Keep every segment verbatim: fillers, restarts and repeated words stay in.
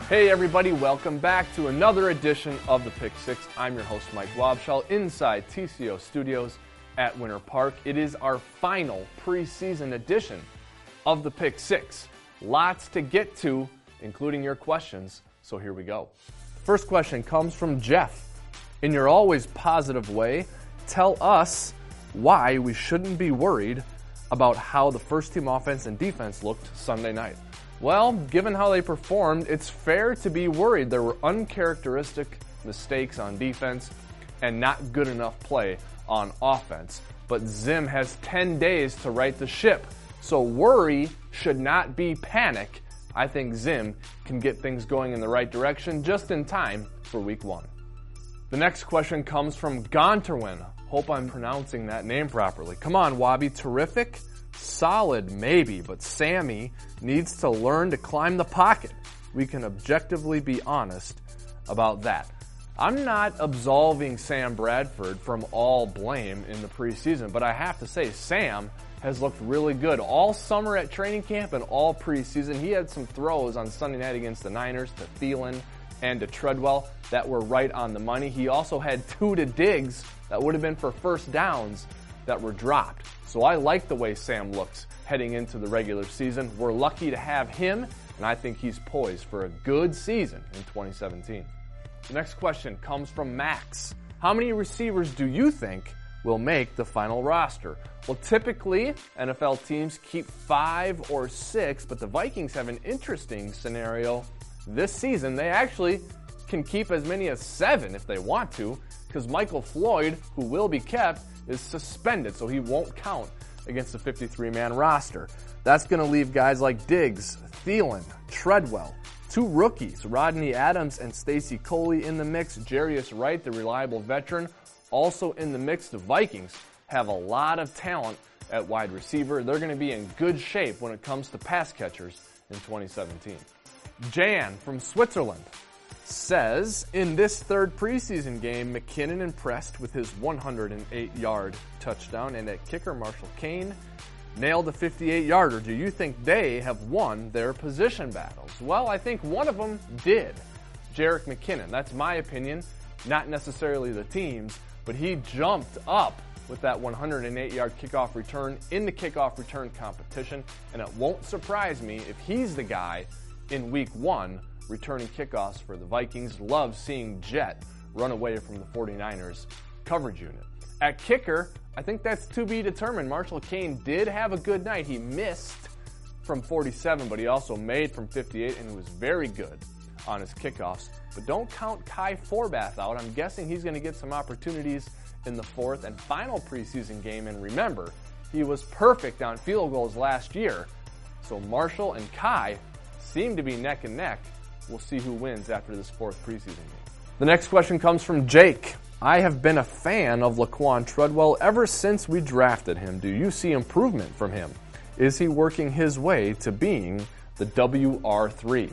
Hey everybody, welcome back to another edition of the Pick Six. I'm your host Mike Wobschall inside T C O Studios at Winter Park. It is our final preseason edition of the Pick Six. Lots to get to, including your questions, so here we go. First question comes from Jeff. In your always positive way, tell us why we shouldn't be worried about how the first team offense and defense looked Sunday night. Well, given how they performed, it's fair to be worried. There were uncharacteristic mistakes on defense and not good enough play on offense. But Zim has ten days to right the ship, so worry should not be panic. I think Zim can get things going in the right direction just in time for week one. The next question comes from Gonterwin. Hope I'm pronouncing that name properly. Come on, Wobby. Terrific? Solid, maybe, but Sammy needs to learn to climb the pocket. We can objectively be honest about that. I'm not absolving Sam Bradford from all blame in the preseason, but I have to say Sam has looked really good all summer at training camp and all preseason. He had some throws on Sunday night against the Niners to Thielen and to Treadwell that were right on the money. He also had two to Diggs that would have been for first downs that were dropped. So I like the way Sam looks heading into the regular season. We're lucky to have him, and I think he's poised for a good season in twenty seventeen. The next question comes from Max. How many receivers do you think will make the final roster? Well, typically, N F L teams keep five or six, but the Vikings have an interesting scenario this season. They actually can keep as many as seven if they want to, because Michael Floyd, who will be kept, is suspended, so he won't count against the fifty-three man roster. That's going to leave guys like Diggs, Thielen, Treadwell, two rookies, Rodney Adams and Stacy Coley in the mix, Jarius Wright, the reliable veteran, also in the mix. The Vikings have a lot of talent at wide receiver. They're going to be in good shape when it comes to pass catchers in twenty seventeen. Jan from Switzerland says, in this third preseason game, McKinnon impressed with his one hundred eight yard touchdown, and at kicker, Marshall Kane nailed a fifty-eight yarder. Do you think they have won their position battles? Well, I think one of them did. Jerick McKinnon. That's my opinion, not necessarily the team's, but he jumped up with that one hundred eight yard kickoff return in the kickoff return competition, and it won't surprise me if he's the guy in week one returning kickoffs for the Vikings. Love seeing Jet run away from the forty-niners coverage unit. At kicker, I think that's to be determined. Marshall Kane did have a good night. He missed from forty-seven, but he also made from fifty-eight, and he was very good on his kickoffs. But don't count Kai Forbath out. I'm guessing he's going to get some opportunities in the fourth and final preseason game. And remember, he was perfect on field goals last year. So Marshall and Kai seem to be neck and neck. We'll see who wins after this fourth preseason game. The next question comes from Jake. I have been a fan of Laquan Treadwell ever since we drafted him. Do you see improvement from him? Is he working his way to being the W R three?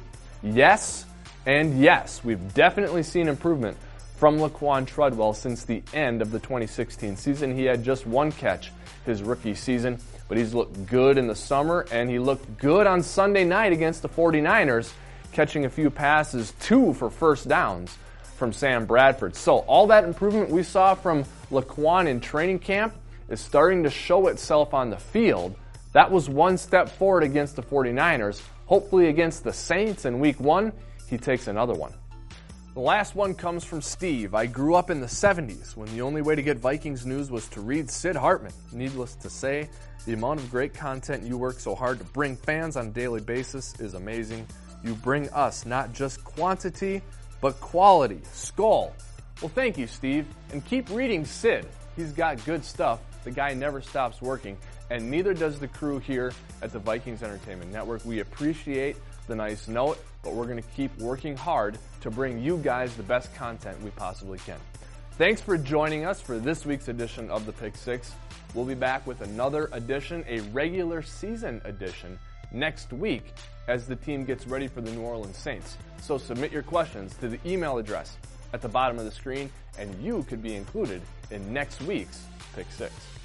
Yes and yes. We've definitely seen improvement from Laquan Treadwell since the end of the twenty sixteen season. He had just one catch his rookie season, but he's looked good in the summer, and he looked good on Sunday night against the forty-niners, catching a few passes, two for first downs from Sam Bradford. So all that improvement we saw from Laquan in training camp is starting to show itself on the field. That was one step forward against the forty-niners. Hopefully against the Saints in week one, he takes another one. The last one comes from Steve. I grew up in the seventies when the only way to get Vikings news was to read Sid Hartman. Needless to say, the amount of great content you work so hard to bring fans on a daily basis is amazing. You bring us not just quantity, but quality. Skull. Well, thank you, Steve. And keep reading Sid. He's got good stuff. The guy never stops working, and neither does the crew here at the Vikings Entertainment Network. We appreciate the nice note, but we're going to keep working hard to bring you guys the best content we possibly can. Thanks for joining us for this week's edition of the Pick Six. We'll be back with another edition, a regular season edition, next week as the team gets ready for the New Orleans Saints. So submit your questions to the email address at the bottom of the screen, and you could be included in next week's Pick Six.